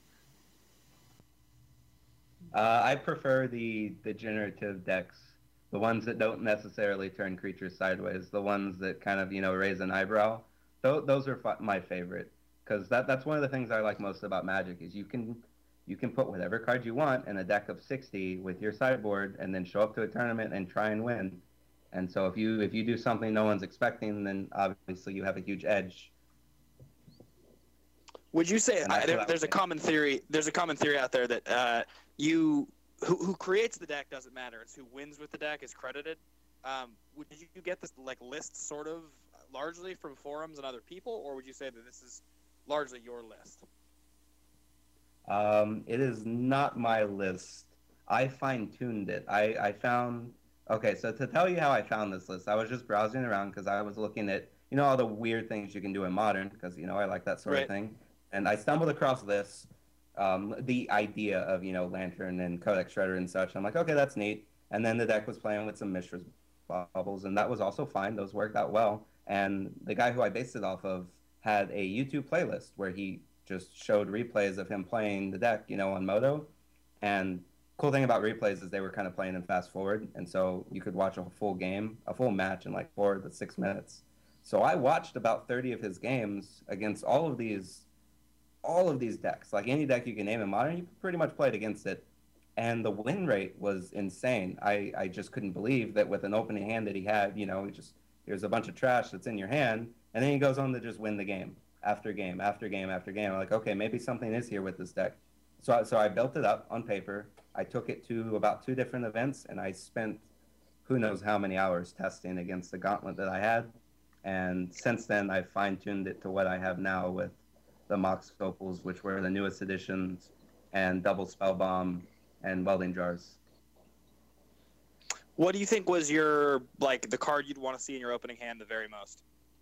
I prefer the generative decks, the ones that don't necessarily turn creatures sideways, the ones that kind of raise an eyebrow. Those are my favorite, because that's one of the things I like most about Magic is you can put whatever card you want in a deck of 60 with your sideboard and then show up to a tournament and try and win. And so if you do something no one's expecting, then obviously you have a huge edge. Would you say there's a common theory? There's a common theory out there that who creates the deck doesn't matter. It's who wins with the deck is credited. Did you get this list sort of largely from forums and other people, or would you say that this is largely your list? It is not my list. I fine-tuned it. I found... Okay, so to tell you how I found this list, I was just browsing around because I was looking at, all the weird things you can do in Modern, because, I like that sort of thing. And I stumbled across this, the idea of, Lantern and Codex Shredder and such. I'm like, okay, that's neat. And then the deck was playing with some Mishra's Baubles, and that was also fine. Those worked out well. And the guy who I based it off of had a YouTube playlist where he just showed replays of him playing the deck, on Moto. And cool thing about replays is they were kind of playing in fast forward, and so you could watch a full match in 4 to 6 minutes. So I watched about 30 of his games against all of these decks. Like any deck you can name in Modern, you pretty much played against it. And the win rate was insane. I just couldn't believe that with an opening hand that he had, there's a bunch of trash that's in your hand, and then he goes on to just win the game after game after game after game. I'm like, okay, maybe something is here with this deck. So I built it up on paper. I took it to about 2 different events, and I spent who knows how many hours testing against the gauntlet that I had. And since then, I've fine-tuned it to what I have now with the Mox Opals, which were the newest editions, and Double Spellbomb and Welding Jars. What do you think was your, the card you'd want to see in your opening hand the very most?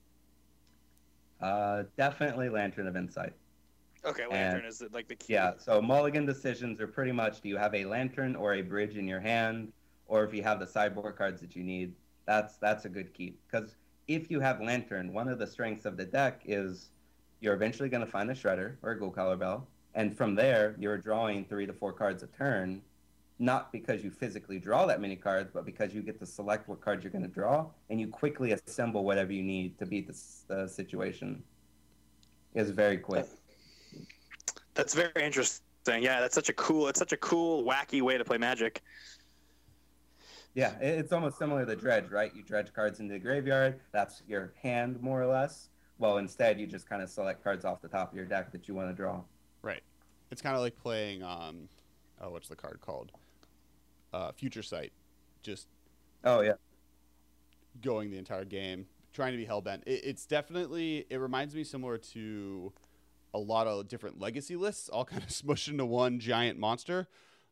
Definitely Lantern of Insight. Okay, Lantern is the key. Yeah, so mulligan decisions are pretty much, do you have a Lantern or a Bridge in your hand, or if you have the sideboard cards that you need, that's a good keep. Because if you have Lantern, one of the strengths of the deck is you're eventually going to find a Shredder or a Ghoul-Collar Bell, and from there, you're drawing 3 to 4 cards a turn, not because you physically draw that many cards, but because you get to select what cards you're going to draw, and you quickly assemble whatever you need to beat the situation. It's very quick. That's very interesting. Yeah, it's such a cool, wacky way to play Magic. Yeah, it's almost similar to dredge, right? You dredge cards into the graveyard. That's your hand, more or less. Well, instead, you just kind of select cards off the top of your deck that you want to draw. Right. It's kind of like playing, what's the card called? Future Sight. Just. Oh, yeah. Going the entire game, trying to be hellbent. It's definitely, it reminds me similar to a lot of different legacy lists, all kind of smushed into one giant monster.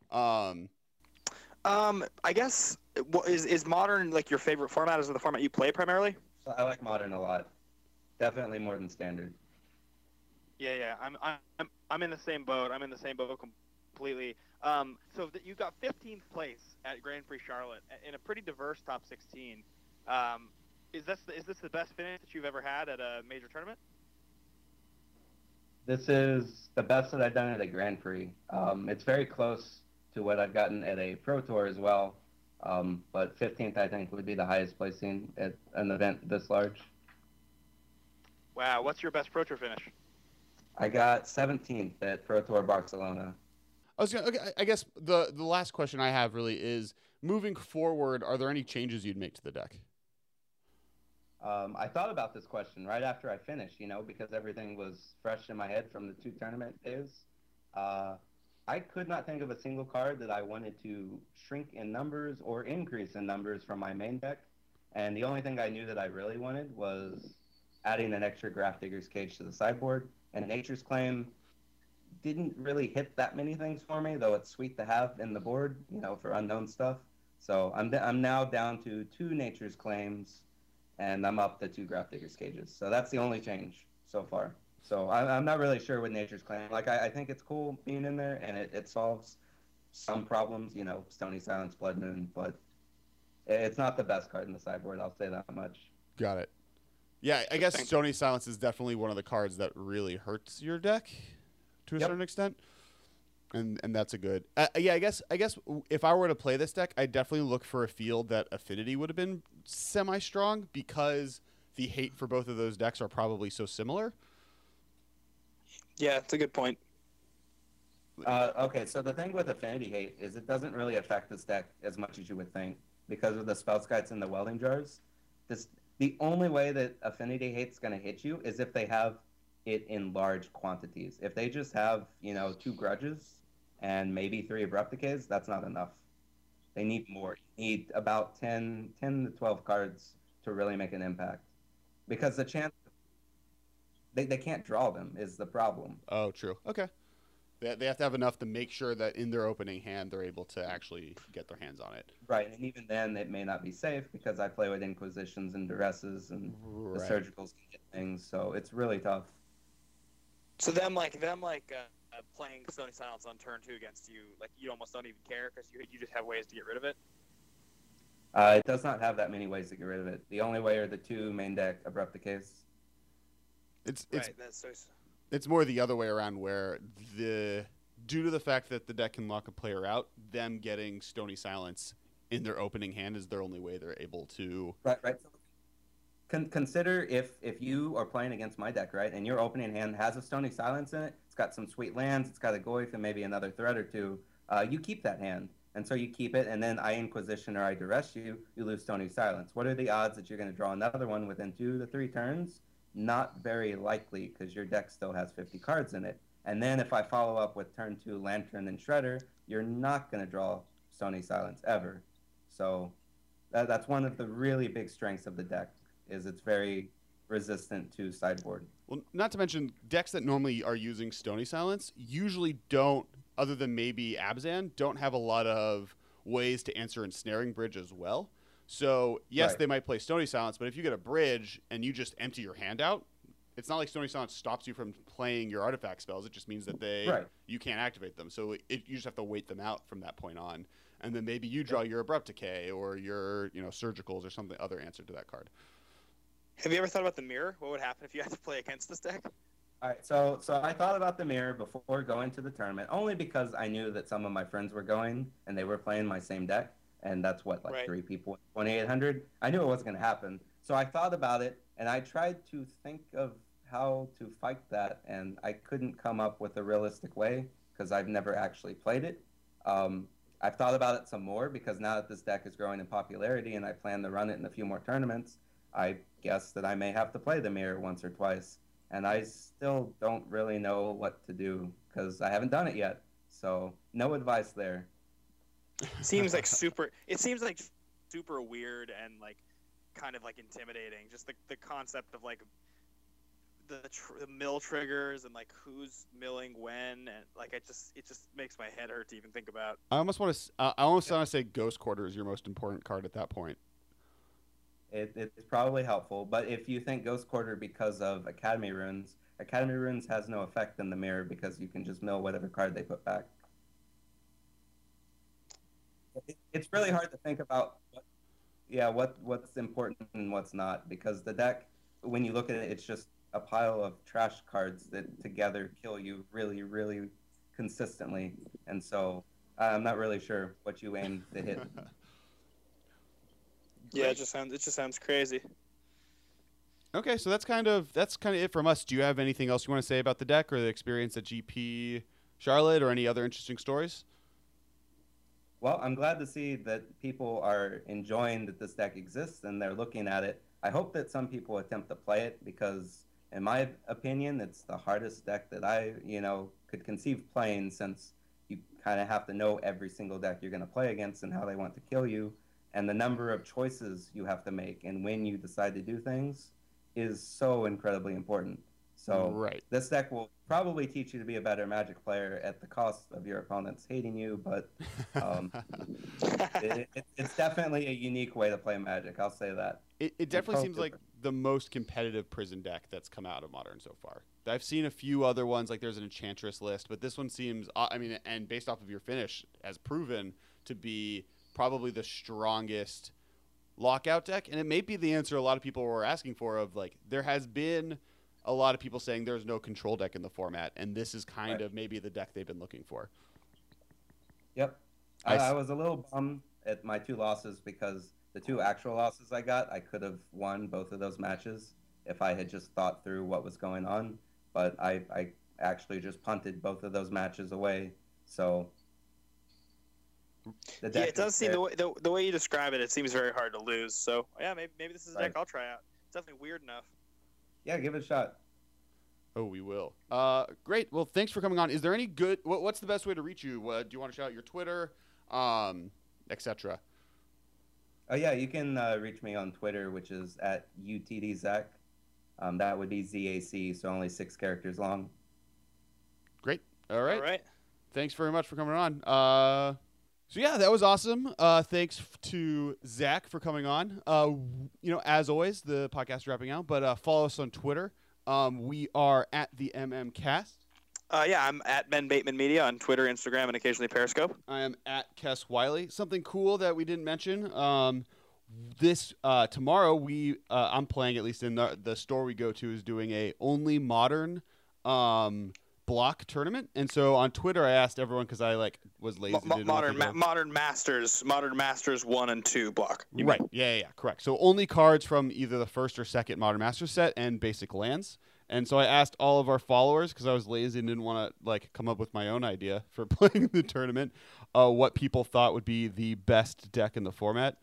I guess is modern like your favorite format? Is it the format you play primarily? I like modern a lot. Definitely more than standard. Yeah. I'm in the same boat. I'm in the same boat completely. So you got 15th place at Grand Prix Charlotte in a pretty diverse top 16. Is this the best finish that you've ever had at a major tournament? This is the best that I've done at a Grand Prix. It's very close to what I've gotten at a Pro Tour as well. But 15th, I think, would be the highest placing at an event this large. Wow. What's your best Pro Tour finish? I got 17th at Pro Tour Barcelona. I guess the last question I have really is, moving forward, are there any changes you'd make to the deck? I thought about this question right after I finished, because everything was fresh in my head from the 2 tournament days. I could not think of a single card that I wanted to shrink in numbers or increase in numbers from my main deck. And the only thing I knew that I really wanted was adding an extra Grafdigger's Cage to the sideboard. And Nature's Claim didn't really hit that many things for me, though it's sweet to have in the board, for unknown stuff. So I'm now down to 2 Nature's Claims, and I'm up to 2 Grafdigger's Cages. So that's the only change so far. So I'm not really sure with Nature's Claim. Like, I think it's cool being in there, and it solves some problems, Stony Silence, Blood Moon, but it's not the best card in the sideboard, I'll say that much. Got it. Yeah, I guess Stony Silence is definitely one of the cards that really hurts your deck to a certain extent. And that's a good... I guess if I were to play this deck, I'd definitely look for a field that Affinity would have been semi-strong, because the hate for both of those decks are probably so similar. Yeah, it's a good point. Okay, so the thing with Affinity hate is it doesn't really affect this deck as much as you would think, because of the Spellskites and the Welding Jars. The only way that Affinity hate's going to hit you is if they have it in large quantities. If they just have, 2 Grudges and maybe 3 Abrupt Decays, that's not enough. They need more. You need about 10 to 12 cards to really make an impact. Because the chance... They can't draw them is the problem. Oh, true. Okay. They have to have enough to make sure that in their opening hand they're able to actually get their hands on it. Right, and even then it may not be safe, because I play with Inquisitions and Duresses, and the Surgicals can get things, so it's really tough. So them playing Stony Silence on turn 2 against you, like, you almost don't even care because you just have ways to get rid of it? It does not have that many ways to get rid of it. The only way are the 2 main deck Abrupt Decays. It's more the other way around, where due to the fact that the deck can lock a player out, them getting Stony Silence in their opening hand is their only way they're able to... Right. Consider if you are playing against my deck, right, and your opening hand has a Stony Silence in it, it's got some sweet lands, it's got a Goyf and maybe another threat or 2, you keep that hand. And so you keep it, and then I Inquisition or I Duress you lose Stony Silence. What are the odds that you're going to draw another one within 2 to 3 turns? Not very likely, because your deck still has 50 cards in it. And then if I follow up with turn 2 Lantern and Shredder, you're not going to draw Stony Silence ever. So that's one of the really big strengths of the deck, is it's very resistant to sideboard. Well, not to mention, decks that normally are using Stony Silence usually don't, other than maybe Abzan, don't have a lot of ways to answer Ensnaring Bridge as well. So, yes, They might play Stony Silence, but if you get a bridge and you just empty your hand out, it's not like Stony Silence stops you from playing your artifact spells. It just means that you can't activate them. So you just have to wait them out from that point on. And then maybe you draw your Abrupt Decay or your Surgicals or something other answer to that card. Have you ever thought about the mirror? What would happen if you had to play against this deck? All right, so I thought about the mirror before going to the tournament, only because I knew that some of my friends were going and they were playing my same deck. And that's 3 people, 2,800. I knew it wasn't going to happen. So I thought about it, and I tried to think of how to fight that, and I couldn't come up with a realistic way, because I've never actually played it. I've thought about it some more because now that this deck is growing in popularity and I plan to run it in a few more tournaments, I guess that I may have to play the mirror once or twice. And I still don't really know what to do because I haven't done it yet. So no advice there. Seems like super. It seems like super weird and like kind of like intimidating. Just the concept of like the mill triggers and like who's milling when, and like it just makes my head hurt to even think about. I almost want to say Ghost Quarter is your most important card at that point. It's probably helpful, but if you think Ghost Quarter because of Academy Runes has no effect in the mirror because you can just mill whatever card they put back. It's really hard to think about what's important and what's not, because the deck, when you look at it, it's just a pile of trash cards that together kill you really, really consistently. And so I'm not really sure what you aim to hit. Yeah, it just sounds crazy. Okay, so that's kind of it from us. Do you have anything else you want to say about the deck or the experience at GP Charlotte or any other interesting stories? Well, I'm glad to see that people are enjoying that this deck exists and they're looking at it. I hope that some people attempt to play it because, in my opinion, it's the hardest deck that I, could conceive playing, since you kind of have to know every single deck you're going to play against and how they want to kill you. And the number of choices you have to make and when you decide to do things is so incredibly important. So This deck will probably teach you to be a better Magic player at the cost of your opponents hating you, but it's definitely a unique way to play Magic. I'll say that. It definitely seems like the most competitive Prison deck that's come out of Modern so far. I've seen a few other ones, like there's an Enchantress list, but this one seems, and based off of your finish, has proven to be probably the strongest lockout deck. And it may be the answer a lot of people were asking for, of like, there has been a lot of people saying there's no control deck in the format, and this is kind of maybe the deck they've been looking for. Yep. I was a little bummed at my 2 losses because the 2 actual losses I got, I could have won both of those matches if I had just thought through what was going on. But I actually just punted both of those matches away. So it does seem the way you describe it, it seems very hard to lose. So yeah, maybe this is a deck I'll try out. It's definitely weird enough. Yeah, give it a shot. Oh, we will. Great. Well, thanks for coming on. Is there any good? What's the best way to reach you? Do you want to shout out your Twitter, etc.? Oh yeah, you can reach me on Twitter, which is at UTDZac. That would be ZAC, so only 6 characters long. Great. All right. All right. Thanks very much for coming on. So yeah, that was awesome. Thanks to Zach for coming on. As always, the podcast is wrapping out, but follow us on Twitter. We are at the MMCast. I'm at Ben Bateman Media on Twitter, Instagram, and occasionally Periscope. I am at Kess Wiley. Something cool that we didn't mention. This tomorrow I'm playing, at least in the store we go to, is doing a only Modern block tournament. And so on Twitter I asked everyone, because I was lazy. Modern Masters 1 and 2 block. Right. Yeah, correct. So only cards from either the first or second Modern Masters set and basic lands. And so I asked all of our followers, because I was lazy and didn't want to come up with my own idea for playing the tournament, what people thought would be the best deck in the format.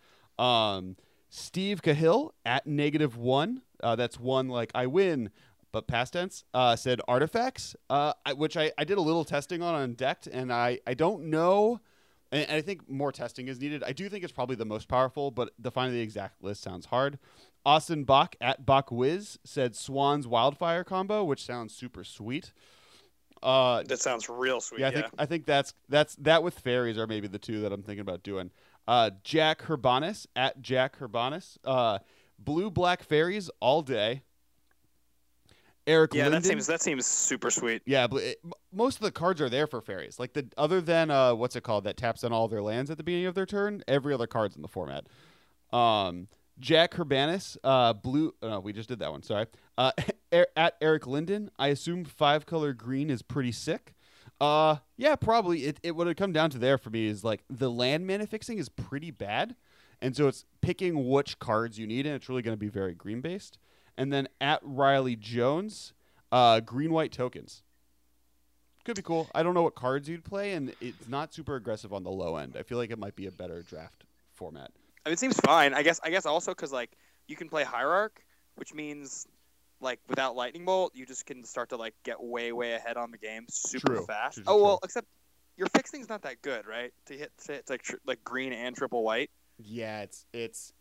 Steve Cahill at -1, that's 1 like I win, but past tense, said Artifacts, which I did a little testing on Decked, and I don't know, and I think more testing is needed. I do think it's probably the most powerful, but defining the exact list sounds hard. Austin Bach at BachWiz said Swan's Wildfire combo, which sounds super sweet. That sounds real sweet. Yeah, I think that's with fairies are maybe the 2 that I'm thinking about doing. Jack Herbanis at Jack Herbanis, blue black fairies all day. Eric Linden. that seems super sweet. Yeah, most of the cards are there for fairies. Other than what's it called, that taps on all their lands at the beginning of their turn. Every other card's in the format. Jack Herbanis, blue. No, we just did that one. Sorry. At Eric Linden, I assume 5-color green is pretty sick. Yeah, probably. It would have come down to there for me is the land mana fixing is pretty bad, and so it's picking which cards you need, and it's really going to be very green based. And then at Riley Jones, green-white tokens. Could be cool. I don't know what cards you'd play, and it's not super aggressive on the low end. I feel like it might be a better draft format. I mean, it seems fine. I guess also because like you can play Hierarch, which means like without Lightning Bolt, you just can start to like get way ahead on the game super fast. Well, except your fixing's not that good, right? It's like green and triple white. Yeah, it's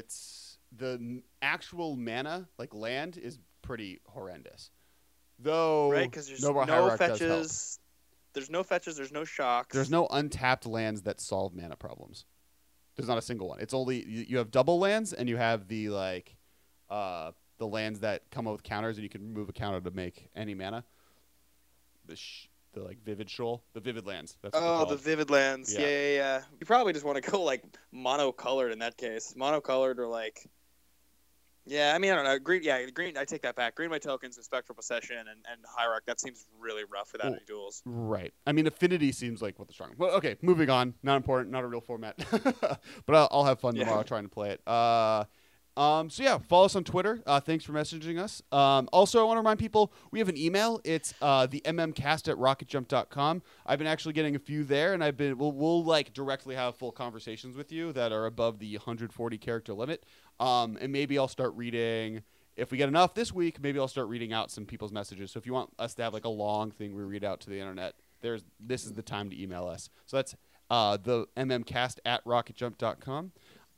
the actual mana, like land, is pretty horrendous. Though, right? Because there's no fetches. There's no fetches. There's no shocks. There's no untapped lands that solve mana problems. There's not a single one. It's only you have double lands, and you have the like the lands that come up with counters, and you can remove a counter to make any mana. The like Vivid Shoal, the Vivid lands. That's the Vivid lands. Yeah. You probably just want to go like monocolored in that case. Monocolored or like. Yeah, I mean, I don't know. Green. I take that back. Green my tokens and Spectral Possession and Hierarch. That seems really rough without any duels. Right. I mean, Affinity seems like what the strong. Well, okay, moving on. Not important. Not a real format. But I'll have fun tomorrow trying to play it. So yeah, follow us on Twitter. Thanks for messaging us. Also, I want to remind people we have an email. It's the mmcast@rocketjump.com. I've been actually getting a few there, and we'll like directly have full conversations with you that are above the 140 character limit. And maybe I'll start reading. If we get enough this week, maybe I'll start reading out some people's messages. So if you want us to have like a long thing we read out to the internet, this is the time to email us. So that's the mmcast@rocketjump.com.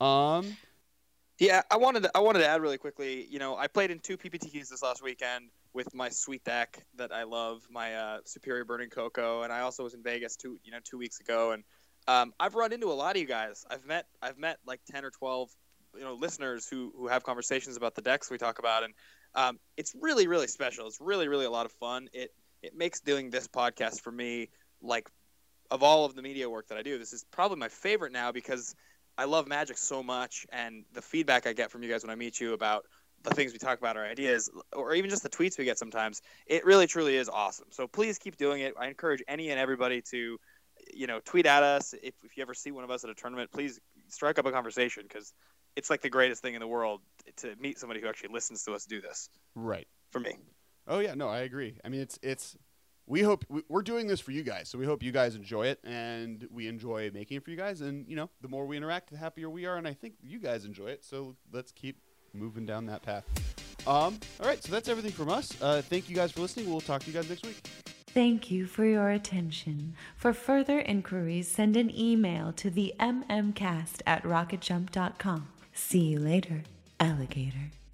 Yeah, I wanted to add really quickly. You know, I played in 2 PPTQs this last weekend with my sweet deck that I love, my Superior Burning Cocoa, and I also was in Vegas 2 weeks ago, and I've run into a lot of you guys. I've met like 10 or 12 listeners who have conversations about the decks we talk about, and it's really special. It's really a lot of fun. It makes doing this podcast for me, like, of all of the media work that I do, this is probably my favorite now because I love Magic so much, and the feedback I get from you guys when I meet you about the things we talk about, our ideas, or even just the tweets we get sometimes, it really truly is awesome. So please keep doing it. I encourage any and everybody to, tweet at us. If you ever see one of us at a tournament, please strike up a conversation because it's like the greatest thing in the world to meet somebody who actually listens to us do this. Right. For me. Oh yeah, no, I agree. I mean, we hope we're doing this for you guys, so we hope you guys enjoy it, and we enjoy making it for you guys. And the more we interact, the happier we are, and I think you guys enjoy it. So let's keep moving down that path. All right, so that's everything from us. Thank you guys for listening. We'll talk to you guys next week. Thank you for your attention. For further inquiries, send an email to the mmcast@rocketjump.com. See you later, alligator.